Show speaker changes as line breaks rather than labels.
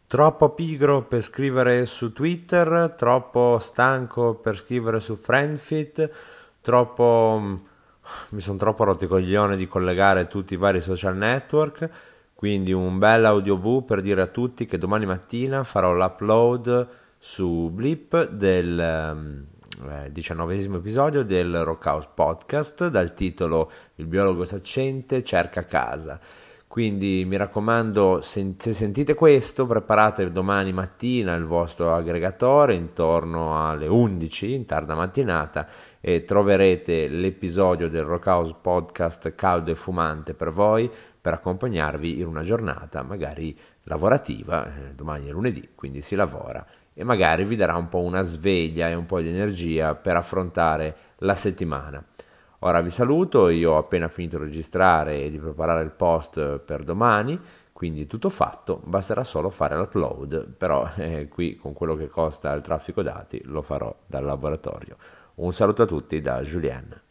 Troppo pigro per scrivere su Twitter, troppo stanco per scrivere su Friendfit, mi sono troppo rotto i coglioni di collegare tutti i vari social network, quindi un bel audiobook per dire a tutti che domani mattina farò l'upload su Blip del 19esimo episodio del Rockhouse Podcast dal titolo Il biologo saccente cerca casa. Quindi mi raccomando, se sentite questo, preparate domani mattina il vostro aggregatore intorno alle 11 in tarda mattinata e troverete l'episodio del Rockhouse Podcast caldo e fumante per voi per accompagnarvi in una giornata magari lavorativa, domani è lunedì, quindi si lavora e magari vi darà un po' una sveglia e un po' di energia per affrontare la settimana. Ora vi saluto, io ho appena finito di registrare e di preparare il post per domani, quindi tutto fatto, basterà solo fare l'upload, però qui con quello che costa il traffico dati lo farò dal laboratorio. Un saluto a tutti da Julien.